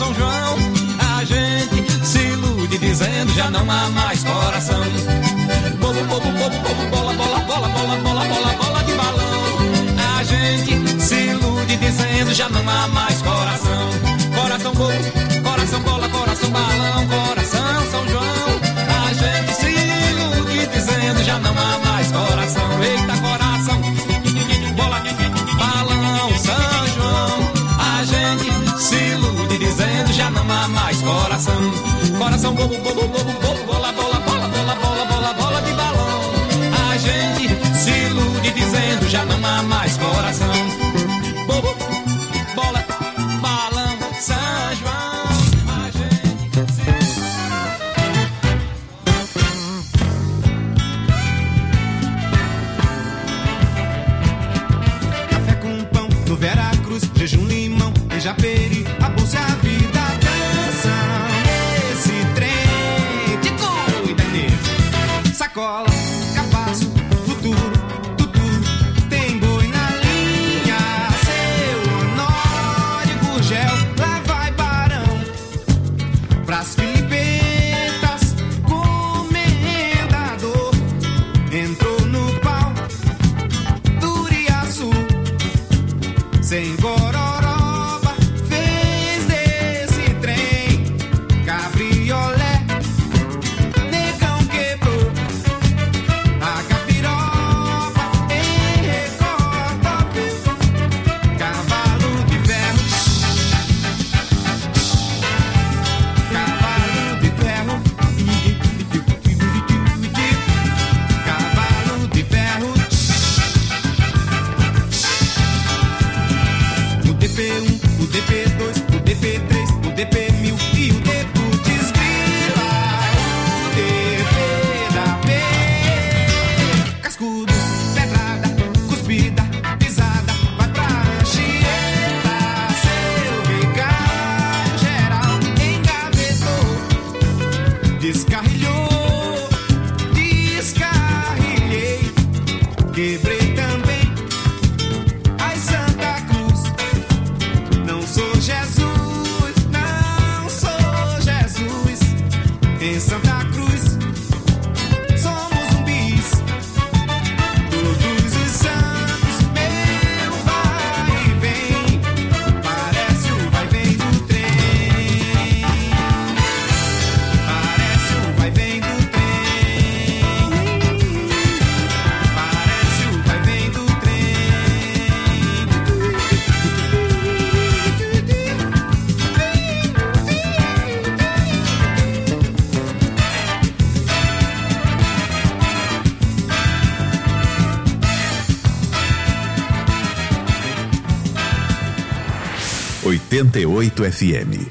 São João. A gente se ilude dizendo já não há mais coração. Bobo, bobo, bobo, bobo, bola, bola, bola, bola, bola, bola, bola de balão. A gente se ilude dizendo já não há mais coração. Coração bobo, coração bola, coração balão, coração São João. A gente se ilude dizendo já não há mais coração. Eita, coração, bola, balão, São João. A gente se ilude dizendo já não há mais coração. Coração bobo, bobo, bobo, bobo, bola, bola, bola, bola, bola, bola, bola de balão. A gente se ilude dizendo já não há mais coração. Bobo, bola, balão, São João. A gente se Café com pão no Veracruz, jejum, limão, beija-peri, a bolsa e a vida dançam nesse trem de cuida dele. Sacola, capaço, futuro, tudo tem boi na linha. Seu Honório Gurgel, lá vai Barão pras Filipetas, comendador entrou no pau Turiaçu, sem gororoba, fez desse trem cabriolé. Negão quebrou a capiroba em recorde. Cavalo de ferro, cavalo de ferro, cavalo de ferro. O DP1, o DP2, o DP3, o DP1000 e o Deputz grila. O DP da P. Cascudo, pedrada, cuspida, pisada, vai pra Anchieta. Seu vigário geral engavetou, descarrilhou, descarrilhei, quebrei também. Ai, Santa Cruz, não sou Jesus, não sou Jesus. Em Santa Cruz somos zumbis. Todos os santos, meu vai e vem, parece o vai vem do trem. Parece o vai vem do trem. Parece o vai vem do trem. 88 FM.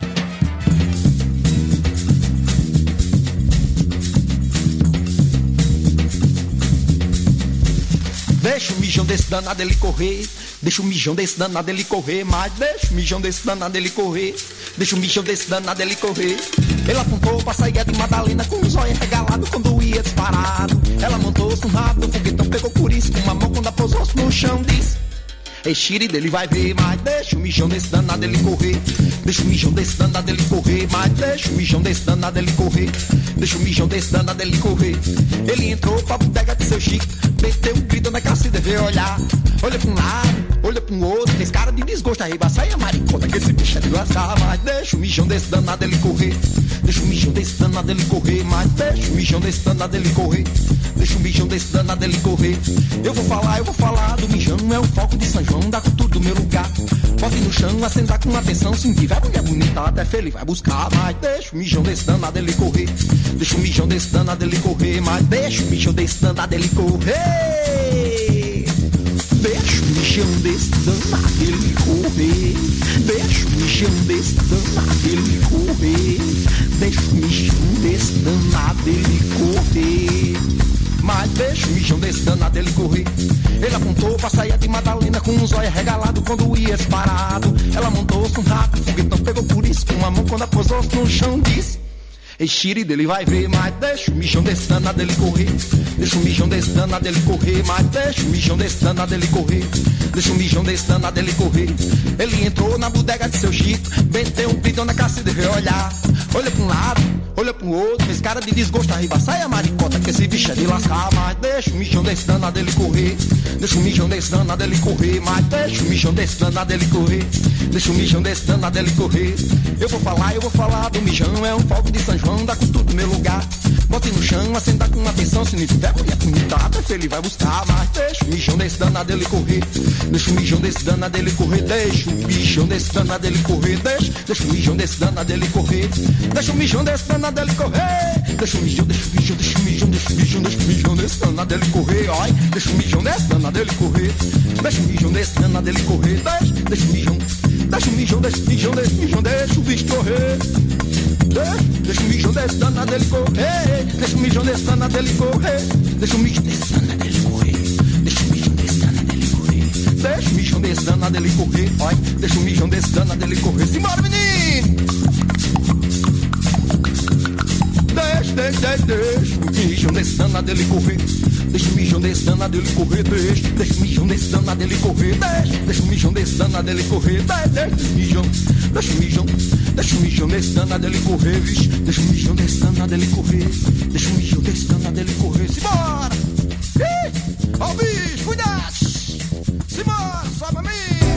Deixa o mijão desse danado ele correr. Deixa o mijão desse danado ele correr. Mas deixa o mijão desse danado ele correr. Deixa o mijão desse danado ele correr. Ele apontou pra sair de Madalena com os olhos regalados quando ia disparado. Ela montou-se no rabo do foguetão, pegou por isso com uma mão quando pousou-se no chão disse: ei, xiri dele vai ver, mas deixa o mijão desse danado ele correr. Deixa o mijão desse danado ele correr. Mas deixa o mijão desse danado ele correr. Deixa o mijão desse danado ele correr. Ele entrou pra bodega de seu Chico, meteu um grito na Cacida, veio olhar. Olha pra um lado, olha pra um outro, fez cara de desgosto, arrebaçar e a maricona que esse bicho é de lascar. Mas deixa o mijão desse danado ele correr. Deixa o mijão desse danado ele correr. Mas deixa o mijão desse danado ele correr. Deixa o mijão desse danado ele correr. Eu vou falar do mijão, é o foco de São João, da cultura do meu lugar. Bote no chão, assentar com atenção, se tiver mulher bonita, até feliz vai buscar. Mas deixa o mijão desse danado ele correr. Deixa o mijão desse danado ele correr. Mas deixa o mijão desse danado ele correr. Deixa o mijão desse danado ele correr. Deixa o mijão desse danado ele correr. Deixa o mijão desse danado ele correr. Mas deixa o mijão desse danado ele correr. Ele apontou pra sair de Madalena com os olhos regalados quando ia disparado. Ela montou-se um rato, foguetão pegou por isso com uma mão quando pousou-se no chão disse: Estire dele vai ver, mas deixa o mijão desse danado dele correr. Deixa o mijão desse danado dele correr, mas deixa o mijão desse danado dele correr. Deixa o mijão desse danado dele correr. Ele entrou na bodega de seu Chico, meteu um pidão na caceta e veio olhar. Olha pra um lado, olha pro outro, fez cara de desgosto, arriba, sai a maricota que esse bicho é de lascar. Mas deixa o mijão desse danado dele correr. Deixa o mijão desse danado dele correr, mas deixa o mijão desse danado dele correr. Deixa o mijão desse danado dele correr. Eu vou falar do mijão, é um fogo de São João, dá com tudo no meu lugar. Bote no chão, acenda com atenção, se não tiver mulher bonita, até ele vai buscar. Mas deixa o mijão desse danado dele correr. Deixa o mijão desse danado dele correr. Deixa o mijão desse danado dele correr. Deixa o mijão desse danado dele correr. Deixa o mijão desse danado dele correr. Deixa o mijão desse danado dele correr. Ai, deixa o mijão desse danado dele correr. Deixa o mijão desse danado dele correr. Deixa o mijão deixa o bicho correr. Deixa o mijão desse danado dele correr. Deixa o mijão desse danado dele correr. Deixa o mijão desse danado dele correr. Deixa o mijão desse danado dele correr. Deixa o mijão desse danado dele correr. Ai, deixa o mijão desse danado dele correr. Simbora, menino! Deixa o mijão desse danado dele correr. Deixa o mijão desse danado dele correr. Deixa o mijão desse danado dele correr. Deixa o mijão desse danado dele correr. Deixa o mijão desse danado dele correr, vixe. Deixa o mijão desse danado dele correr. Deixa o mijão desse danado dele correr. Simbora! Ó o bicho, cuidado! Simbora, sobe a mim!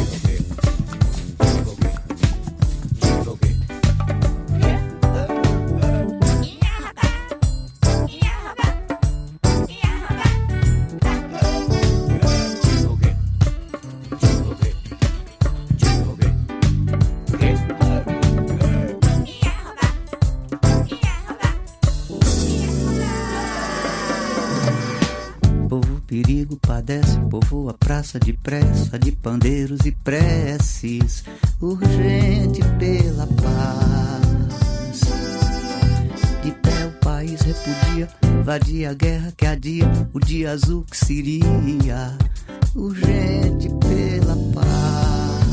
Perigo padece, povoa praça depressa, de pandeiros e preces, urgente pela paz. De pé o país repudia, vadia a guerra que adia, o dia azul que seria, urgente pela paz.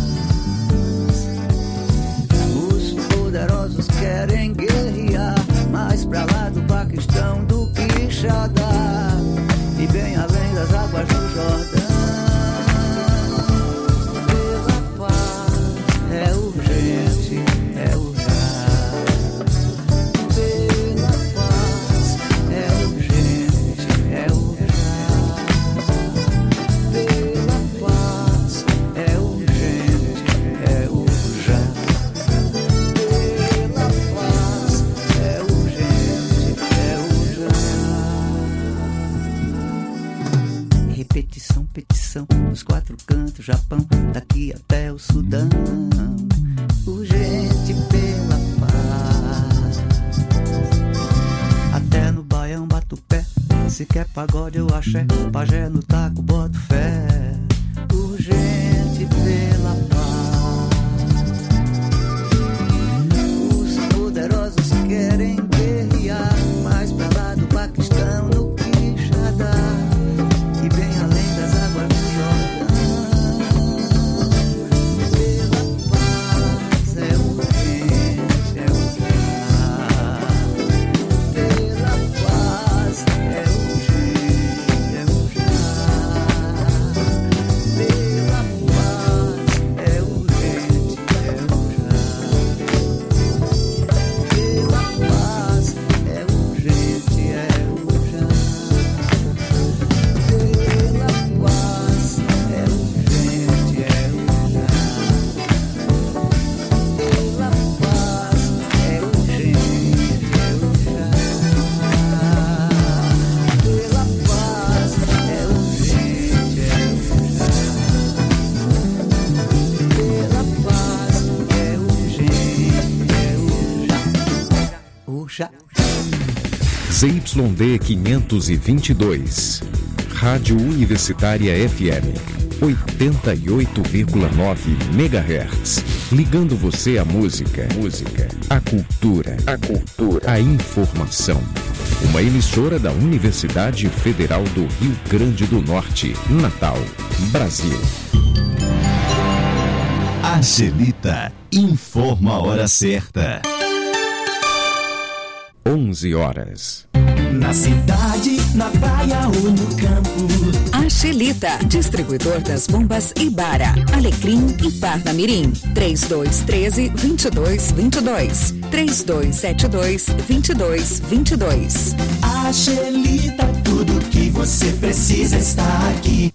Os poderosos querem guerrear, mais pra lá do Paquistão do que Xadá, e bem além das águas do Jordão. Pela paz é urgente, é urgente. Pela paz é urgente, é urgente. Pela paz é urgente, é urgente. Pela paz é urgente, é urgente. Repetição, petição, dos quatro cantos, Japão, daqui até o Sudão, urgente pela paz. Até no Baião bato pé, se quer pagode eu axé, pajé no taco boto fé, urgente pela paz. Os poderosos querem guerrear, mais pra lá do Paquistão no Quixadá, e bem além das águas do Jordão. Pela paz é urgente, é urgente. Pela paz é urgente, é urgente. Pela paz é urgente, é urgente. Pela paz é urgente, é urgente. ZYD 522, Rádio Universitária FM, 88,9 MHz. Ligando você à música, à cultura, à informação. Uma emissora da Universidade Federal do Rio Grande do Norte, Natal, Brasil. Angelita informa a hora certa. 11 horas. Na cidade, na praia ou no campo. A Xelita, distribuidor das bombas Ibara, Alecrim e Parnamirim. 3213-2222. 3272-2222. A Xelita, tudo que você precisa está aqui.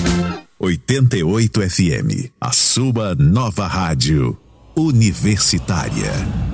88 FM, a sua nova rádio universitária.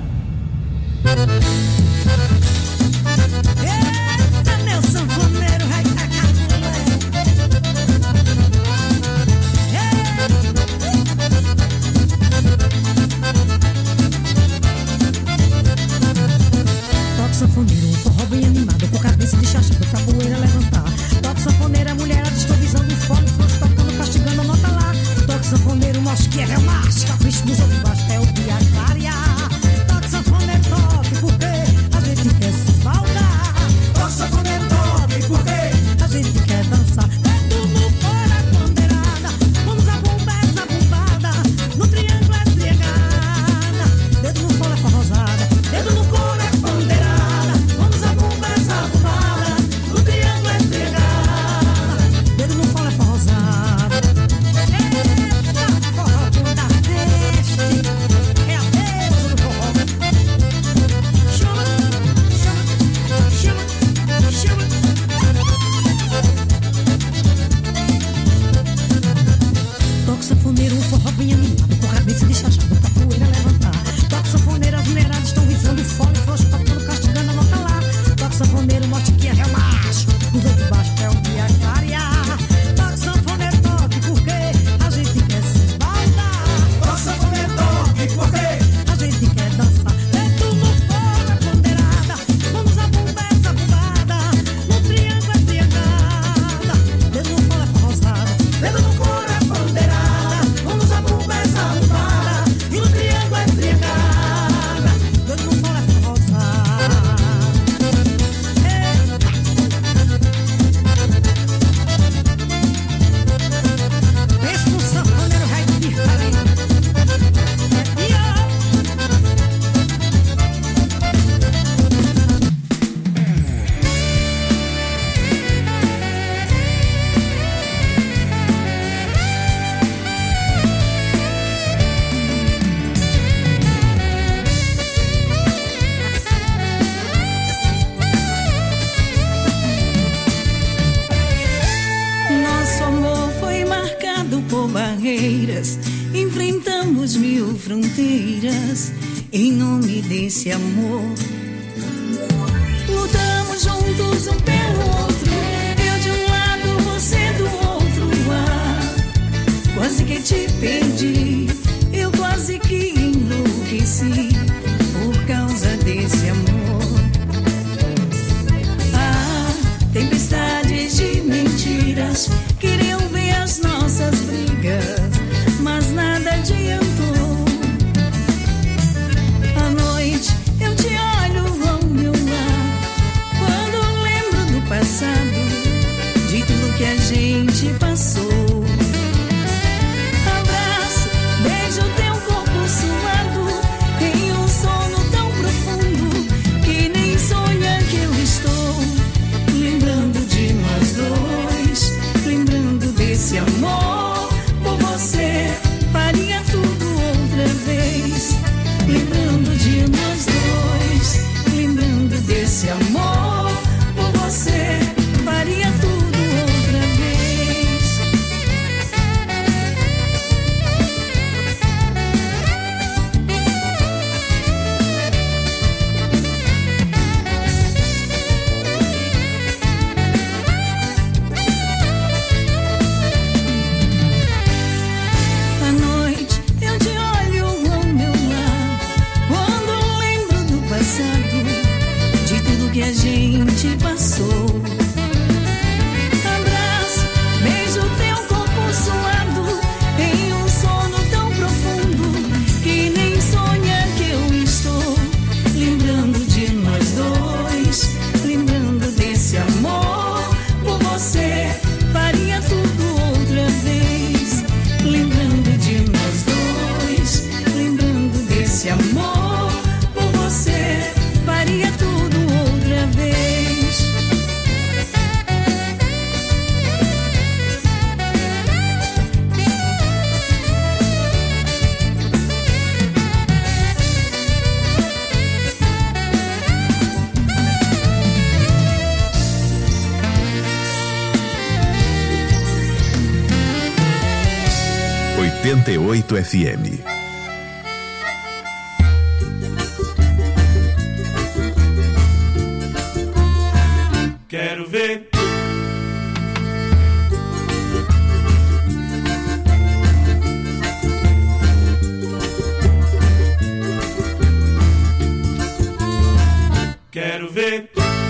Sanfoneiro, um forró bem animado, com cabeça de chachado pra poeira levantar. Toque sanfoneira, mulher, estou visando o fole, frouxo tocando, castigando a nota lá. Toque sanfoneiro, mostra que é macho, capricho dos outros baixo, é o dia clarear. Toque sanfoneiro, toque, porque a gente quer se esbaldar. Toque sanfoneiro, toque, porque a gente quer dançar. Dedo no fora, a bandeirada, vamos a bomba, essa bombada, no triângulo é triangada. Dedo no fora, forrosada, dedo no couro é bandeirada. Sanfoneiro, um forró bem animado, com cabeça de chachado pra poeira levantar. Toque sanfoneiro, as mulheradas estão visando o fole, frouxo tocando, castigando a nota lá. Toque sanfoneiro, mostra que é real macho, os outros baixo é o dia clarear. Toque sanfoneiro, toque, porque a gente quer se esbaldar. Toque sanfoneiro, toque, porque a gente quer dançar. Dentro no fora, a bandeirada, vamos a bomba, essa bombada, no triângulo é triangada. Dedo no fora, forrosada, dedo no couro é bandeirada. Enfrentamos 1000 fronteiras em nome desse amor. Lutamos juntos um pelo outro, eu de um lado, você do outro. Quase que te perdi, eu quase que enlouqueci por causa desse amor. Tempestades de mentiras queriam ver as nossas brigas, mas nada adiantou. À noite eu te olho ao meu lado, quando lembro do passado, de tudo que a gente passou. Abraço, beijo teu corpo suado, em 88 FM. Quero ver. Quero ver.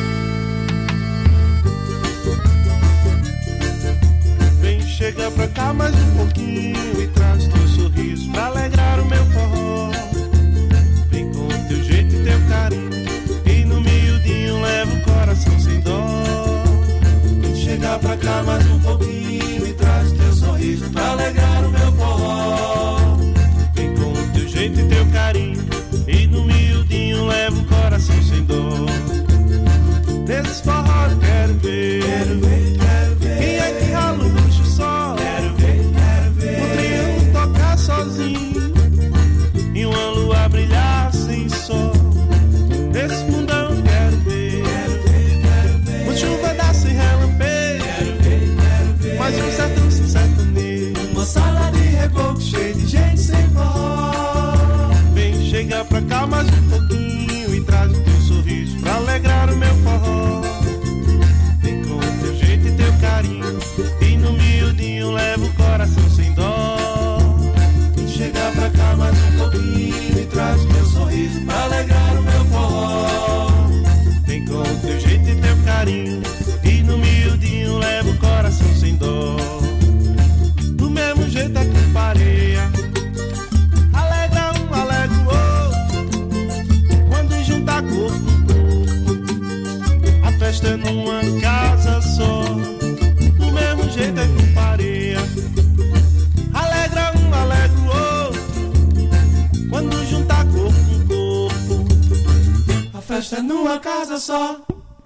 Vem, chega pra cá mais um pouquinho e traz teu sorriso pra alegrar o meu forró. Vem com teu jeito e teu carinho e no miudinho leva o coração sem dó. Vem chegar pra cá mais um pouquinho e traz teu sorriso pra alegrar o meu forró. Vem com teu jeito e teu carinho e no miudinho leva o coração sem dó. Nesse forró eu quero ver, quero ver, quero ver. Quem é que rala o luxo só? Quero ver, quero ver. O trio tocar sozinho e uma lua brilhar sem sol. Nesse mundão eu quero ver, quero ver, quero ver. Uma chuva dá sem relampejo, quero ver, quero ver. Mais um sertão sem sertanejo, uma sala de reboco cheia de gente sem forró. Vem, chega pra cá mais um pouquinho e traz o teu sorriso pra alegrar o meu forró. Vem com teu jeito e teu carinho e no miudinho leva o coração sem dó. Vem chegar pra cá mais um pouquinho e traz o teu sorriso pra alegrar o meu forró. Vem com teu jeito e teu carinho e no miudinho leva o coração sem dó. Do mesmo jeito é que pareia, alegra um, alegra o outro. Quando juntar corpo com corpo, a festa é numa casa só. Do mesmo jeito é que pareia, alegra um, alegra o outro. Quando juntar corpo com corpo, a festa é numa casa só.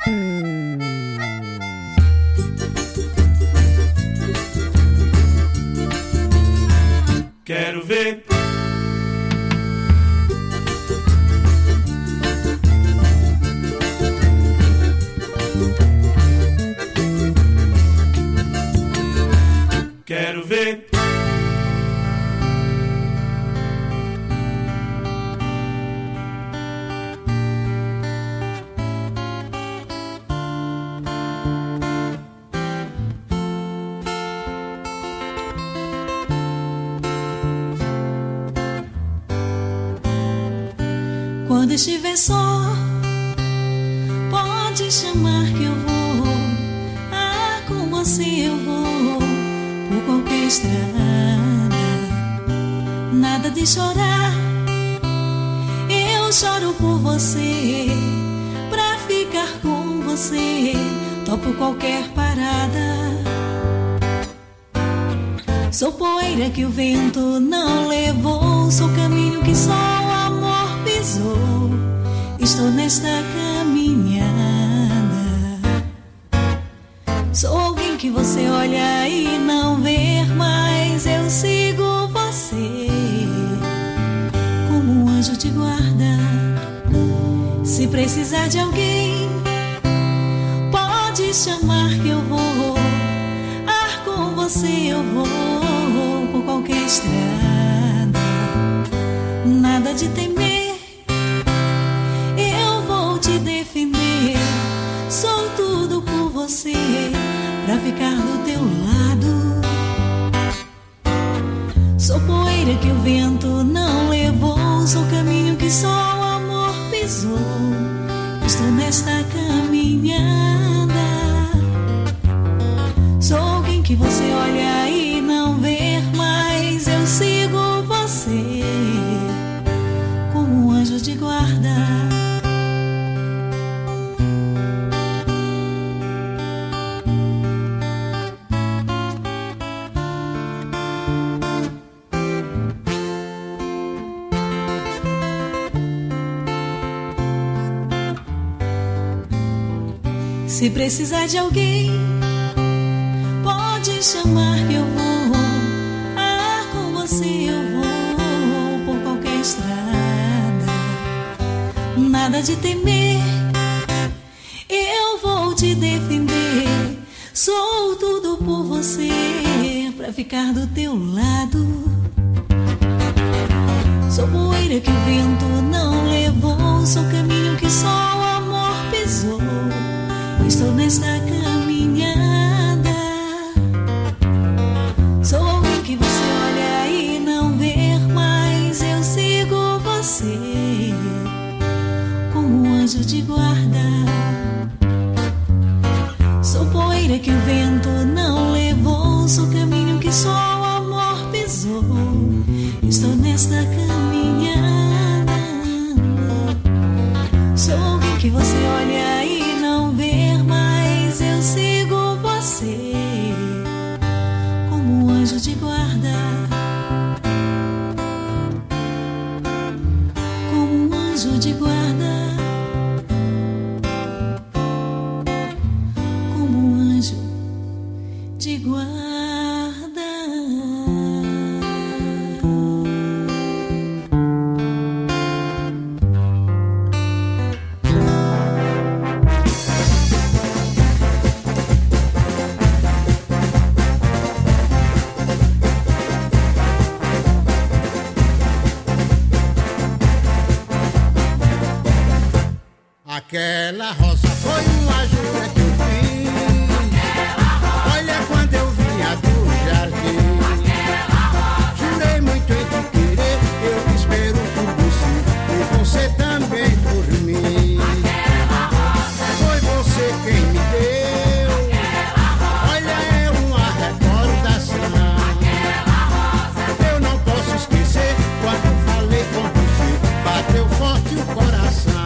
Quero ver. Quero ver. Quando estiver só, pode chamar que eu vou. Ah, com você eu vou por qualquer estrada. Nada de chorar, eu choro por você. Pra ficar com você, topo qualquer parada. Sou poeira que o vento não levou, sou caminho que só o amor pisou. Estou nesta caminhada. Sou alguém que você olha e não vê, mas eu sigo você como um anjo de guarda. Se precisar de alguém, pode chamar que eu vou. Ah, com você eu vou por qualquer estrada. Nada de temer, eu vou te defender. Sou tudo por você, pra ficar do teu lado. Sou poeira que o vento não levou, sou caminho que só o amor pisou. Estou nesta caminhada. Sou alguém que você olha e não vê, mas eu sigo você como um anjo de guarda. Se precisar de alguém, pode chamar que eu vou. Ah, com você eu vou por qualquer estrada. Nada de temer, eu vou te defender. Sou tudo por você, pra ficar do teu lado. Sou poeira que o vento não levou, sou caminho que só o amor pisou. Estou nesta caminhada. Sou alguém que você olha e não vê, mas eu sigo você como um anjo de guarda. Sou poeira que o vento não levou, sou caminho que só o amor pisou. Estou nesta caminhada. Sou alguém que você olha e não vê, mas eu sigo você como um anjo de guarda. Como um anjo de guarda. Como um anjo de guarda. Aquela rosa foi uma jura que eu fiz. Olha quando eu vinha do jardim. Jurei muito em te querer, eu espero por você e você também por mim. Foi você quem me deu. Olha, é uma recordação. Eu não posso esquecer quando falei com você. Bateu forte o coração.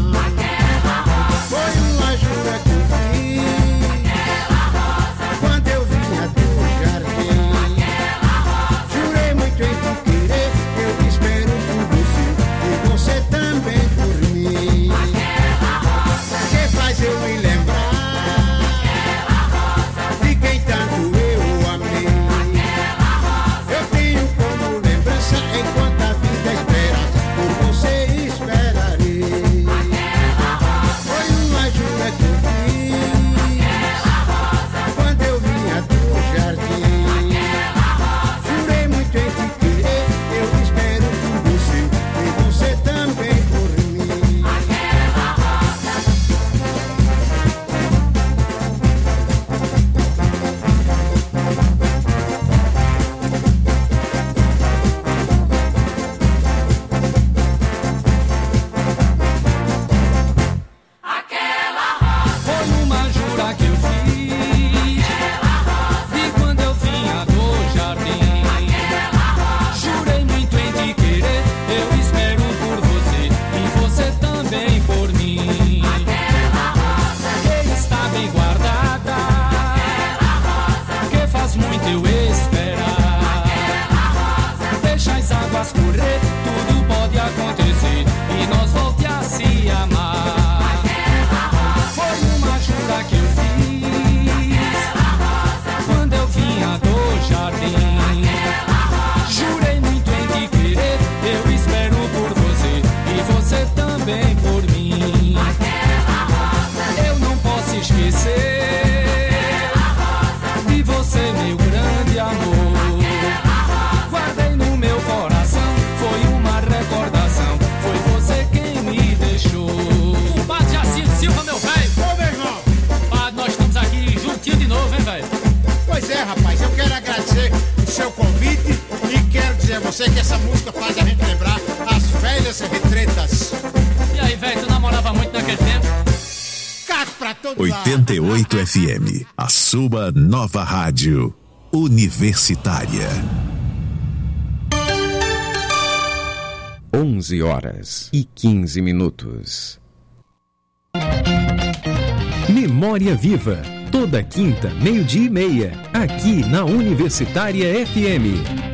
Você que essa música faz a gente lembrar as velhas retretas. E aí, velho, tu namorava muito naquele tempo? Caco pra todo 88 lado. FM, a sua nova rádio universitária. 11h15. Memória Viva, toda quinta, 12:30, aqui na Universitária FM.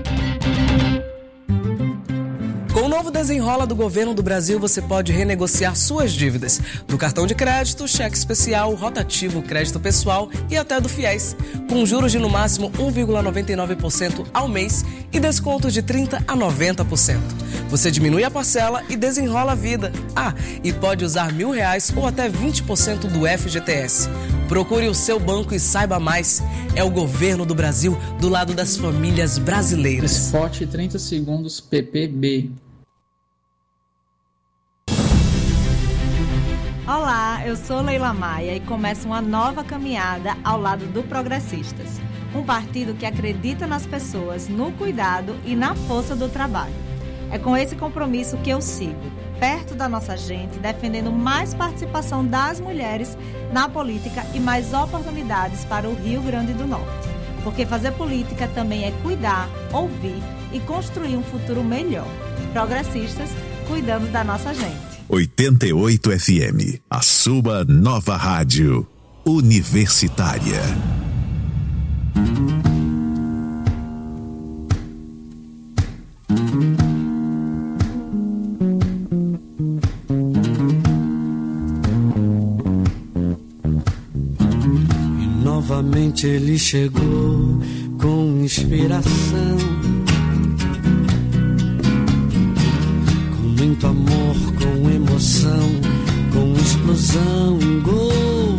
Com o novo Desenrola do Governo do Brasil, você pode renegociar suas dívidas do cartão de crédito, cheque especial, rotativo, crédito pessoal e até do FIES, com juros de no máximo 1,99% ao mês e descontos de 30% a 90%. Você diminui a parcela e desenrola a vida. Ah, e pode usar R$1.000 ou até 20% do FGTS. Procure o seu banco e saiba mais. É o Governo do Brasil do lado das famílias brasileiras. Spot 30 segundos PPB. Olá, eu sou Leila Maia e começo uma nova caminhada ao lado do Progressistas, um partido que acredita nas pessoas, no cuidado e na força do trabalho. É com esse compromisso que eu sigo, perto da nossa gente, defendendo mais participação das mulheres na política e mais oportunidades para o Rio Grande do Norte. Porque fazer política também é cuidar, ouvir e construir um futuro melhor. Progressistas, cuidando da nossa gente. 88 FM, a sua nova rádio universitária. E novamente ele chegou com inspiração, com muito amor, com emoção, com explosão, gol,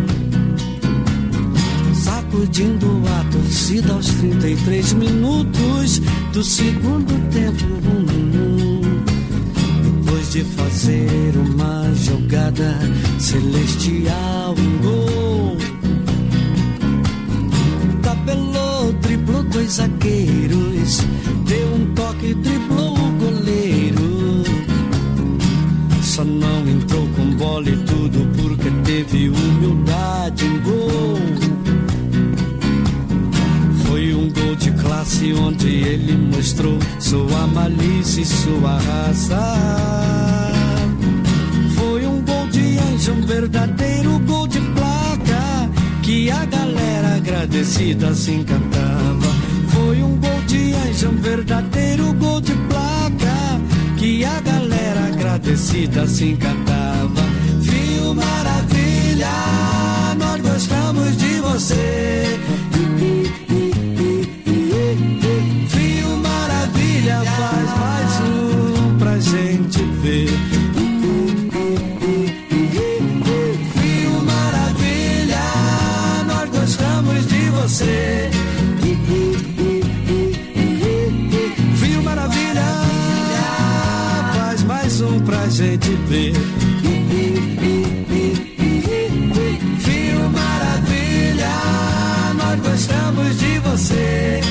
sacudindo a torcida aos 33 minutos do segundo tempo. Depois de fazer uma jogada celestial, gol, tabelou, driblou 2 zagueiros, deu um toque, driblou o goleiro. Só não entrou com bola e tudo porque teve humildade, gol. Foi um gol de classe onde ele mostrou sua malícia e sua raça. Foi um gol de anjo, um verdadeiro gol de placa, que a galera agradecida se encantava. Foi um gol de anjo, um verdadeiro gol de placa, que a galera agradecida se encantava. Viu, maravilha, nós gostamos de você. Viu, maravilha, faz mais um pra gente ver. Viu, maravilha, nós gostamos de você. Viu, maravilha, faz mais um pra gente ver. Viu, maravilha, nós gostamos de você.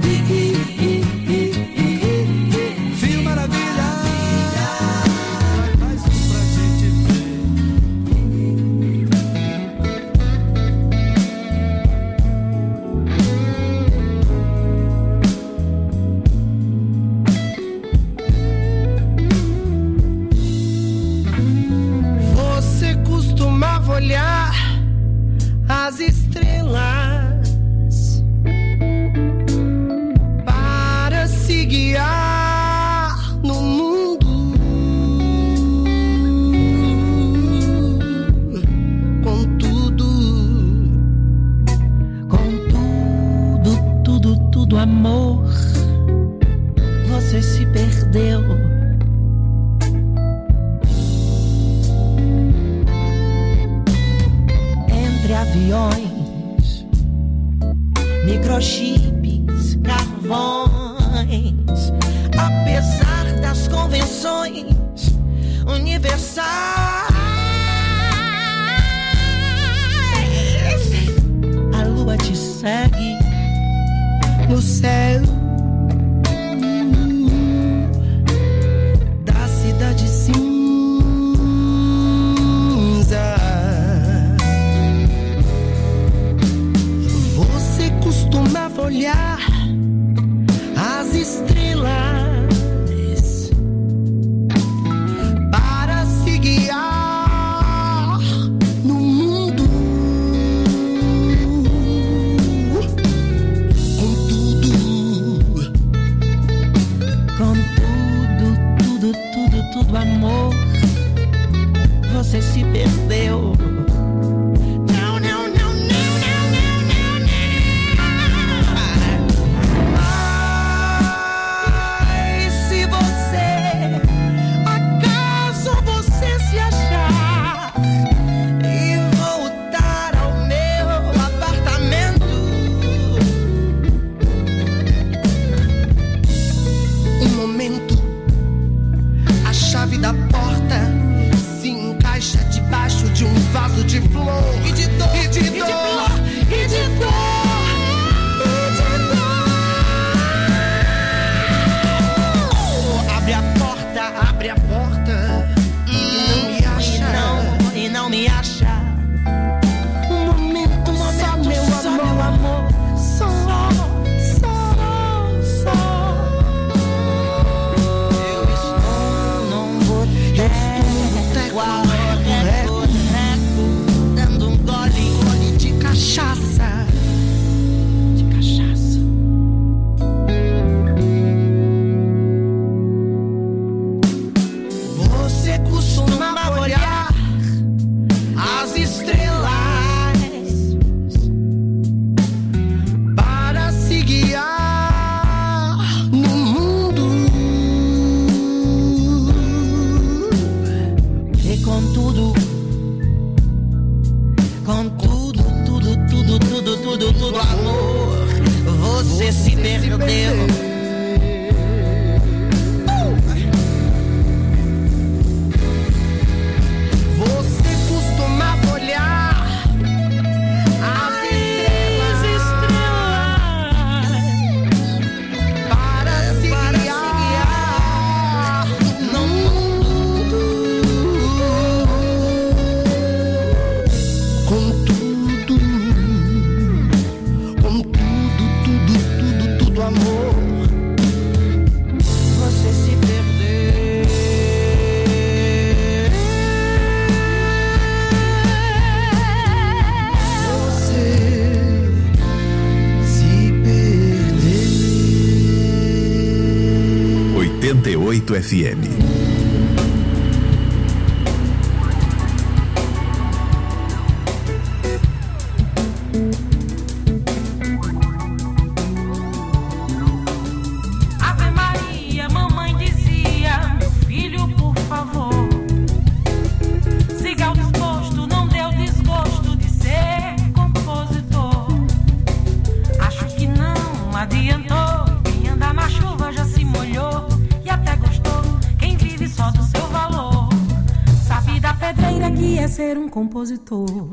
Viu, maravilha, faz mais um pra gente ver. Você costumava olhar as estrelas para se guiar no mundo. Contudo, amor, você se perdeu. Entre aviões, microchips, carvões, apesar das convenções universais, a lua te segue no céu da cidade cinza. Você costumava olhar as estrelas para se guiar no mundo. Contudo, amor, você se perdeu. chave da porta se encaixa de Com tudo, amor, você se perdeu. Você costumava olhar as estrelas para se guiar no mundo. Com tudo, amor, você se perdeu. Você se perdeu. 88 FM. Ave Maria, mamãe dizia, meu filho, por favor, siga o disposto, não dê o desgosto de ser compositor. Acho que não adiantou, quem anda na chuva já se molhou e até gostou, quem vive só do seu valor. Sabe da pedreira que é ser um compositor.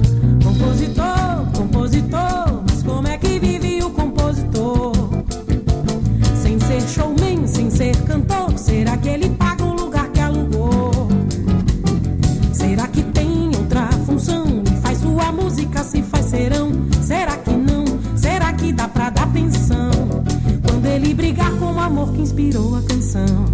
Compositor, mas como é que vive o compositor? Sem ser showman, sem ser cantor, será que ele paga o lugar que alugou? Será que tem outra função e faz sua música se faz serão? Será que não? Será que dá pra dar pensão quando ele brigar com o amor que inspirou a canção?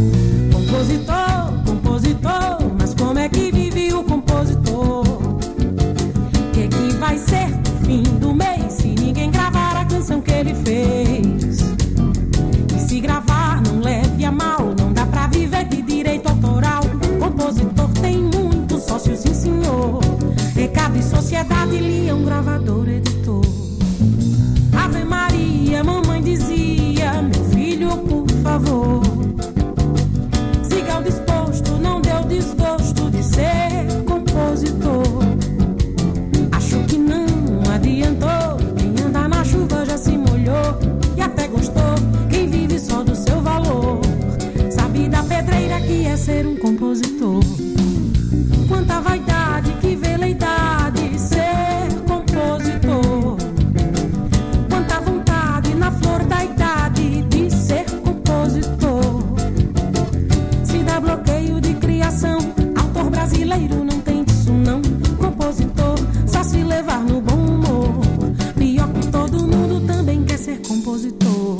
Compositor, mas como é que vive o compositor? Que vai ser o fim do mês se ninguém gravar a canção que ele fez? E se gravar não leve a mal, não dá pra viver de direito autoral. Compositor tem muitos sócios, sim senhor. Recado e sociedade, Leão, gravador, editor. Ave Maria, mamãe dizia, meu filho, por favor, siga o disposto, não dê o desgosto de ser compositor. Acho que não adiantou, quem anda na chuva já se molhou e até gostou, quem vive só do seu valor. Sabe da pedreira que é ser um compositor. Quanta vaidade, que veleidade ser compositor. Quanta vontade na flor da idade de ser compositor. Se dá bloqueio de criação, autor brasileiro não tem disso não. Compositor, só se levar no bom humor. Pior que todo mundo também quer ser compositor.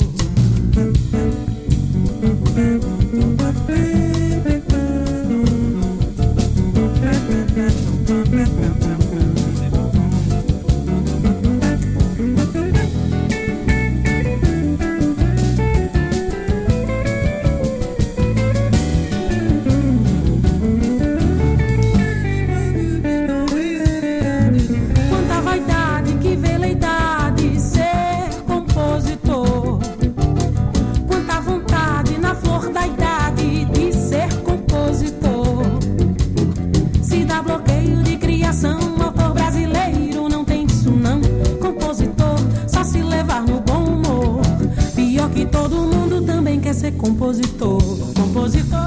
Quanta vaidade, que veleidade ser compositor. Quanta vontade na flor da idade de ser compositor. Se dá bloqueio de criação, autor brasileiro não tem disso não. Compositor, só se levar no bom humor. Pior que todo mundo também quer ser compositor. Compositor,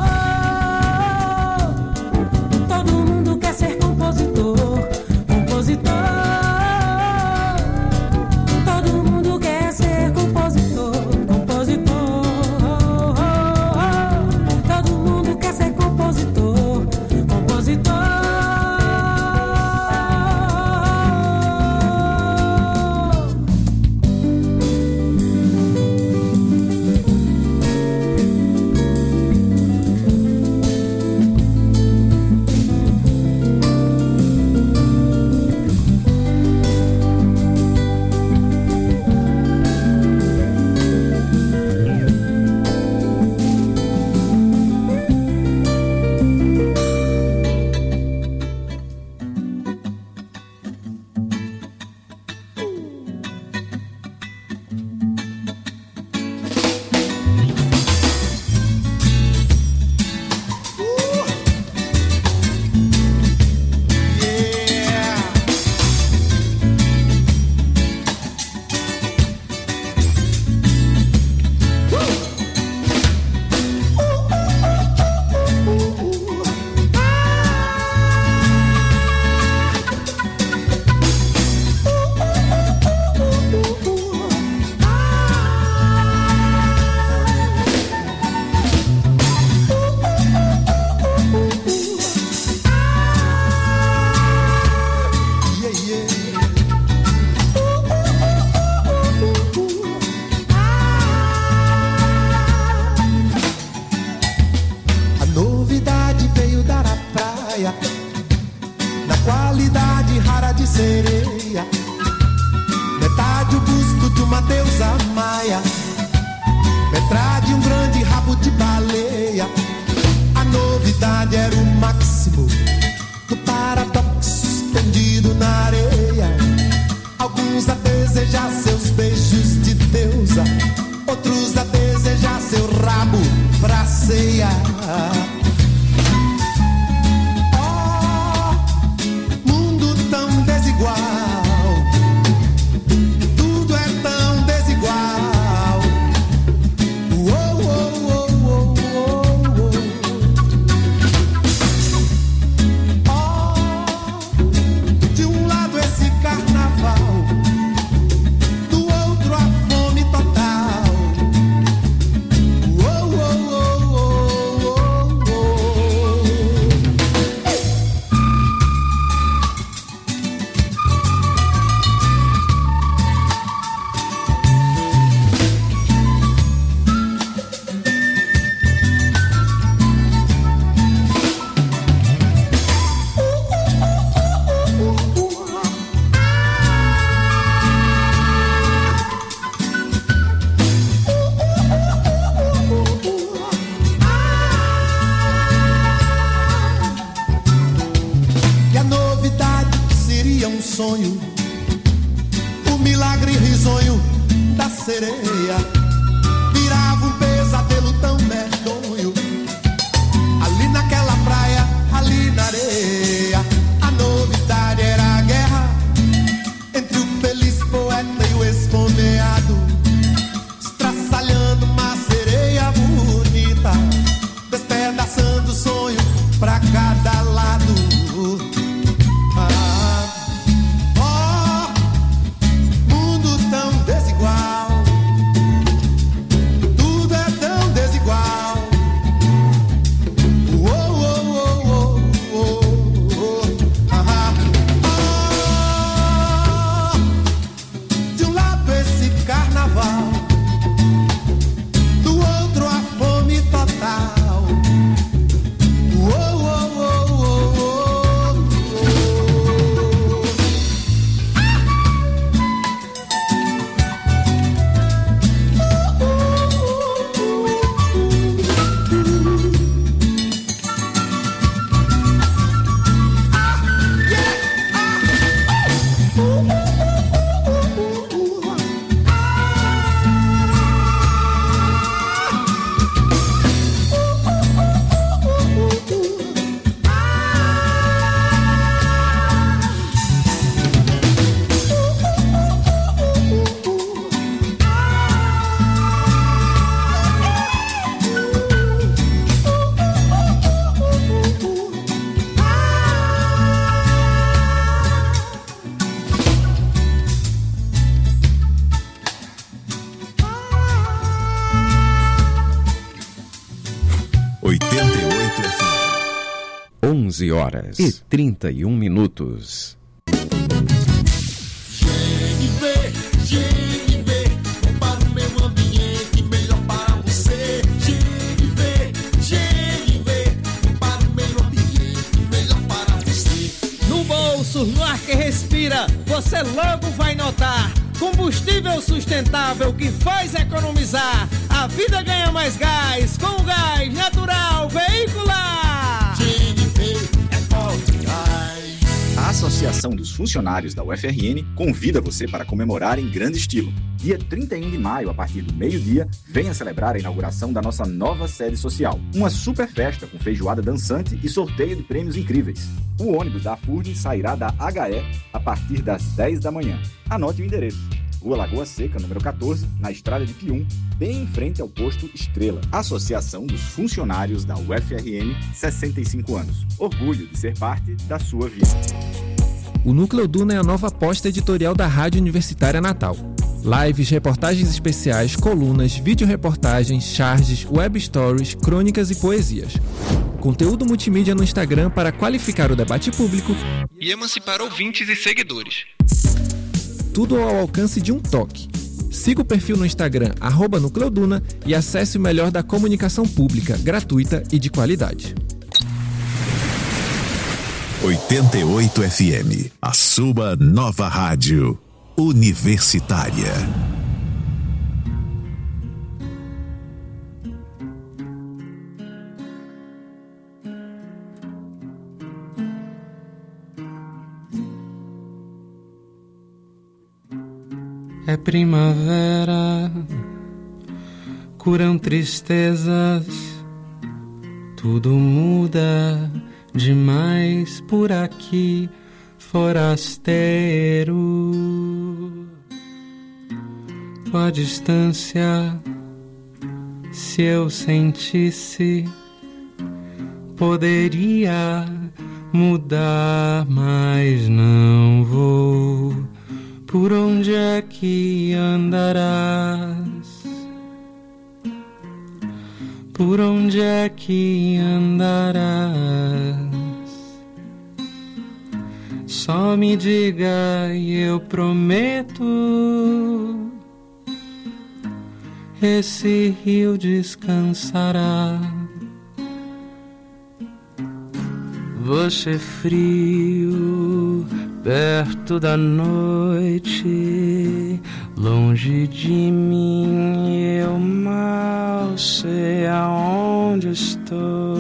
todo mundo quer ser compositor. Compositor, todo mundo quer ser compositor. Compositor, todo mundo quer ser compositor. Compositor. qualidade rara de sereia, metade o busto de uma deusa maia, metade um grande rabo de baleia. A novidade era o máximo do paradoxo tendido na areia. Alguns a desejar seus beijos de deusa, outros a desejar seu rabo pra ceia. Oh, mundo tão desigual, tudo é tão desigual. Oh, oh, oh, oh, oh, oh. Oh, de um lado esse carnaval, do outro a fome total. Oh, oh, oh, oh, oh, oh. E a novidade seria um sonho, o milagre risonho da sereia virava um pesadelo tão medonho. Ali naquela praia, ali na areia, a novidade era a guerra entre o feliz poeta e o esfomeado, estraçalhando uma sereia bonita, despedaçando o sonho pra cada lado. Ah, oh, mundo tão desigual, tudo é tão desigual. Oh, oh, oh, oh, oh, oh. Ah, oh, de um lado esse carnaval, do outro a fome total. Oh, oh, oh, oh, oh, oh. FM. 11 horas e 31 minutos. GNV, para o meio ambiente, melhor para você. GNV, para o meio ambiente, melhor para você. No bolso, no ar que respira, você logo vai notar. Combustível sustentável que faz economizar. A vida ganha mais gás com gás natural veicular. GNV é forte gás. A Associação dos Funcionários da UFRN convida você para comemorar em grande estilo. Dia 31 de maio, a partir do meio-dia, venha celebrar a inauguração da nossa nova sede social. Uma super festa com feijoada dançante e sorteio de prêmios incríveis. O ônibus da AFURN sairá da HE a partir das 10 da manhã. Anote o endereço: Rua Lagoa Seca, número 14, na estrada de Pium, bem em frente ao posto Estrela. Associação dos Funcionários da UFRN, 65 anos. Orgulho de ser parte da sua vida. O Núcleo Duna é a nova aposta editorial da Rádio Universitária Natal. Lives, reportagens especiais, colunas, videoreportagens, charges, web stories, crônicas e poesias. Conteúdo multimídia no Instagram para qualificar o debate público e emancipar ouvintes e seguidores. Tudo ao alcance de um toque. Siga o perfil no Instagram @NúcleoDuna e acesse o melhor da comunicação pública, gratuita e de qualidade. 88 FM, a sua nova rádio universitária. É primavera, curam tristezas, tudo muda demais por aqui, forasteiro. Tua distância, se eu sentisse, poderia mudar, mas não vou. Por onde é que andarás? Por onde é que andarás? Só me diga e eu prometo, esse rio descansará. Você frio, perto da noite, longe de mim, eu mal sei aonde estou.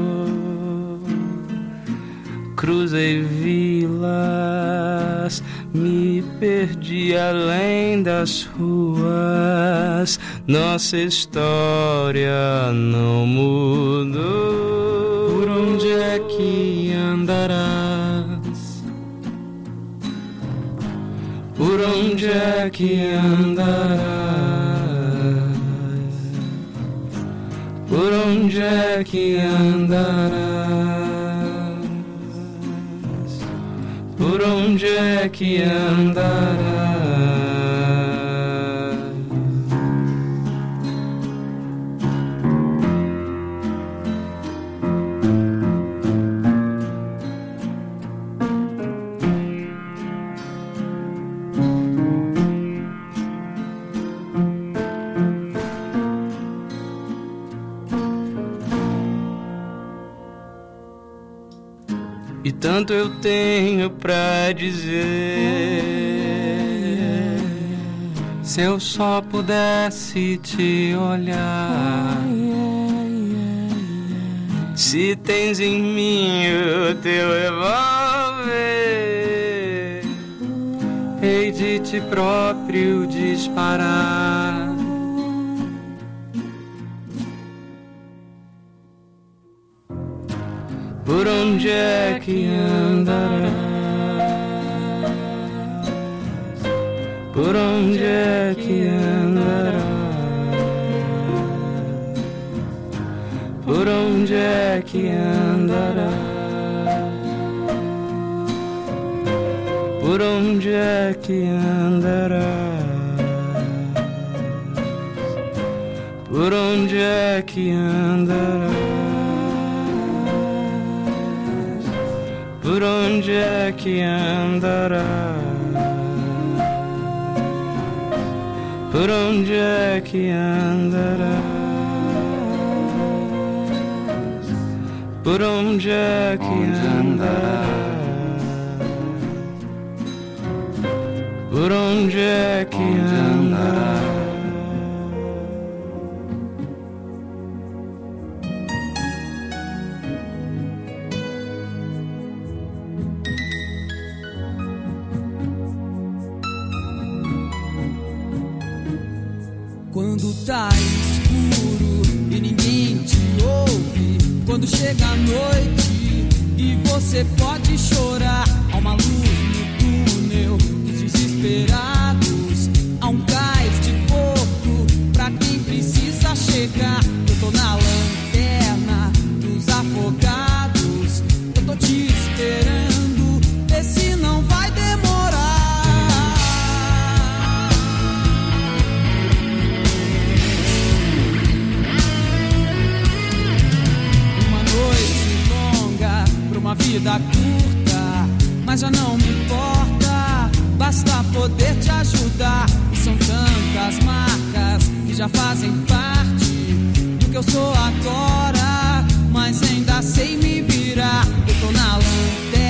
Cruzei vilas, me perdi além das ruas, nossa história não mudou. Por onde é que andarás? Por onde é que andarás? Por onde é que andarás? Por onde é que andarás? E tanto eu tenho pra dizer, se eu só pudesse te olhar. Se tens em mim o teu revólver, hei de ti próprio disparar. Por onde é que andarás? Por onde é que andarás? Por onde é que andarás? Por onde é que andarás? Por onde é que andarás? Por onde é que andarás? Por onde é que andarás? Por onde é que andarás? Por onde é que andarás? Quando tá escuro e ninguém te ouve, quando chega a noite e você pode chorar, há uma luz no túnel dos desesperados, há um cais de porto pra quem precisa chegar. Eu tô na lanterna dos afogados, eu tô te esperando, vê se não vai demorar. Uma vida curta, mas já não me importa, basta poder te ajudar. E são tantas marcas que já fazem parte do que eu sou agora, mas ainda sei me virar. Eu tô na lanterna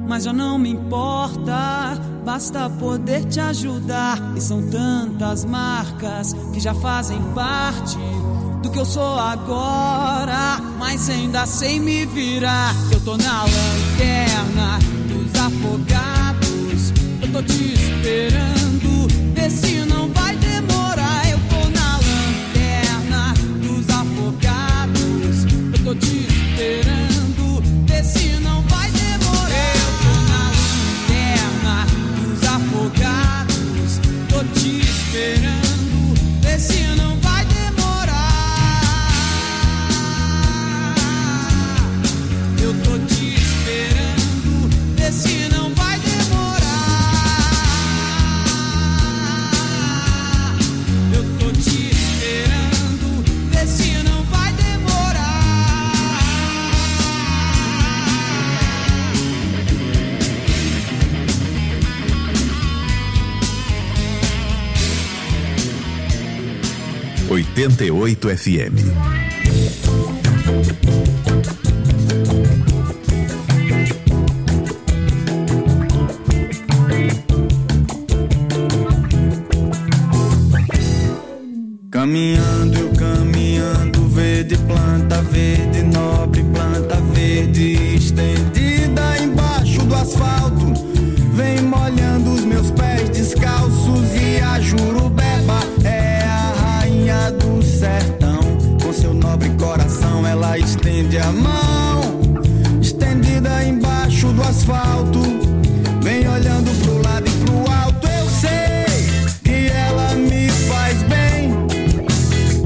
mas já não me importa. Basta poder te ajudar. E são tantas marcas que já fazem parte do que eu sou agora, mas ainda sei me virar. Eu tô na lanterna dos afogados, eu tô te esperando, vê se não vai demorar. Eu tô na lanterna dos afogados, eu tô te esperando, vê se não vai demorar. Eu tô na lanterna dos afogados, tô te esperando, vê se não vai demorar. Eu tô te esperando, vê se não vai demorar. Eu tô te esperando, vê se não vai demorar. 88 FM. Caminhando, eu caminhando, verde, planta verde, nobre planta verde, estendida embaixo do asfalto, vem molhando os meus pés descalços. E a Jurubeba é a rainha do sertão, com seu nobre coração ela estende a mão, estendida embaixo do asfalto, vem olhando pro lado e pro alto. Eu sei que ela me faz bem,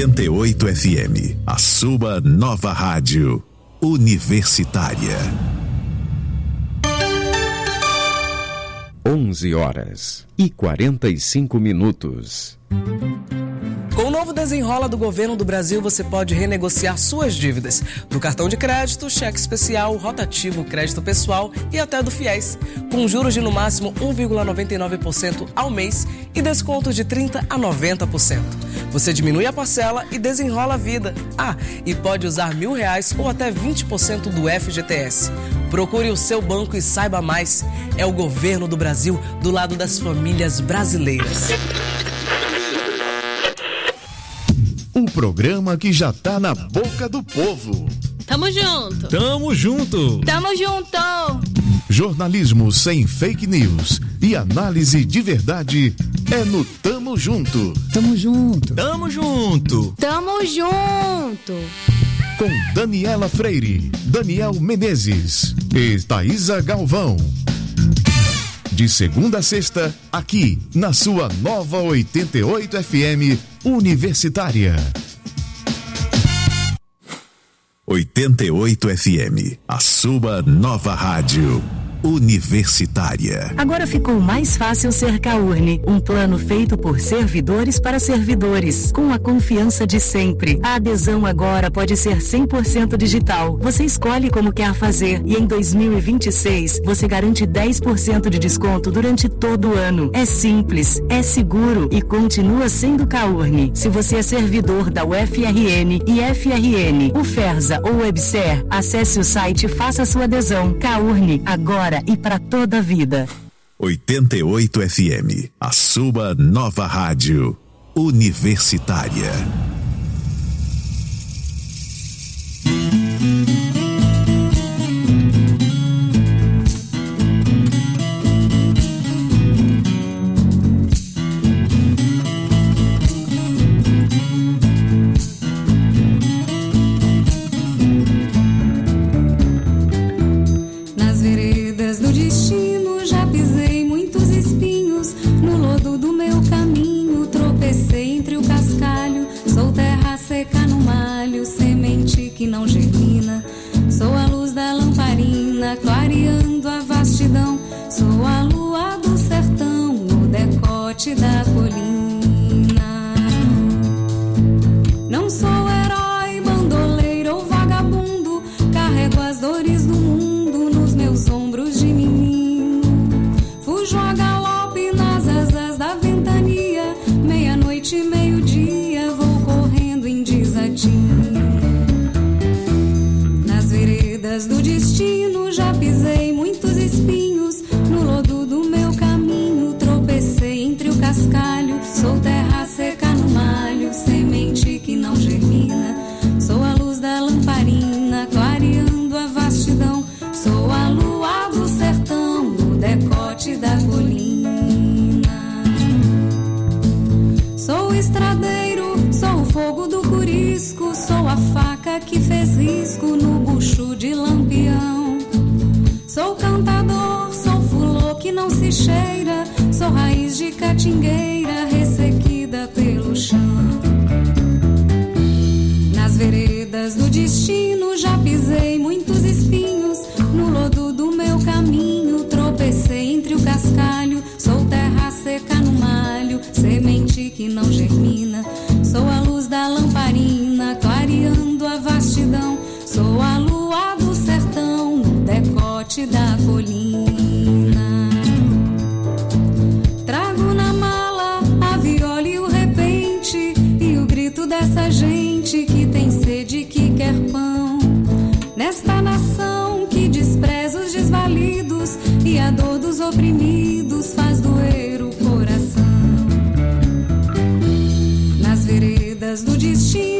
88 FM, a sua nova rádio universitária. 11h45. Com o novo Desenrola do Governo do Brasil, você pode renegociar suas dívidas do cartão de crédito, cheque especial, rotativo, crédito pessoal e até do FIES, com juros de no máximo 1,99% ao mês e descontos de 30% a 90%. Você diminui a parcela e desenrola a vida. E pode usar R$1.000 ou até 20% do FGTS. Procure o seu banco e saiba mais. É o Governo do Brasil do lado das famílias brasileiras. Um programa que já tá na boca do povo. Tamo junto. Tamo junto. Tamo junto. Jornalismo sem fake news e análise de verdade é no Tamo Junto. Tamo junto. Tamo junto. Tamo junto. Com Daniela Freire, Daniel Menezes e Thaísa Galvão. De segunda a sexta, aqui na sua nova 88 FM Universitária. 88 FM, a sua nova rádio universitária. Agora ficou mais fácil ser Caurne, um plano feito por servidores para servidores, com a confiança de sempre. A adesão agora pode ser 100% digital. Você escolhe como quer fazer e em 2026 você garante 10% de desconto durante todo o ano. É simples, é seguro e continua sendo Caurne. Se você é servidor da UFRN e FRN, UFERSA ou WebSer, acesse o site e faça sua adesão. Caurne, agora e para toda a vida. 88 FM, a sua nova rádio universitária. Clareando a vastidão, sou a lua do sertão, no decote da colina. Não sou herói, bandoleiro ou vagabundo, carrego as dores do mundo nos meus ombros de menino. Fujo a galope nas asas da ventania, meia-noite e meio-dia vou correndo em desatino. Nas veredas do destino já pisei muitos espinhos, no lodo do meu caminho tropecei entre o cascalho. Sou terra seca no malho, semente que não germina. Sou a luz da lamparina, clareando a vastidão. Sou a lua do sertão, no decote da colina. Sou o estradeiro, sou o fogo do curisco. Sou a faca que fez risco no bucho de lampião. Sou cantador, sou fulô que não se cheira. Sou raiz de catingueira, ressequida pelo chão. Nas veredas do destino já pisei muitos espinhos, no lodo do meu caminho tropecei entre o cascalho. Sou terra seca no malho, semente que não germina. Sou a luz da lamparina, clareando a vastidão. Sou a lua do sertão, no decote da colina. Trago na mala a viola e o repente, e o grito dessa gente que tem sede, que quer pão. Nesta nação que despreza os desvalidos e a dor dos oprimidos faz doer o coração. Nas veredas do destino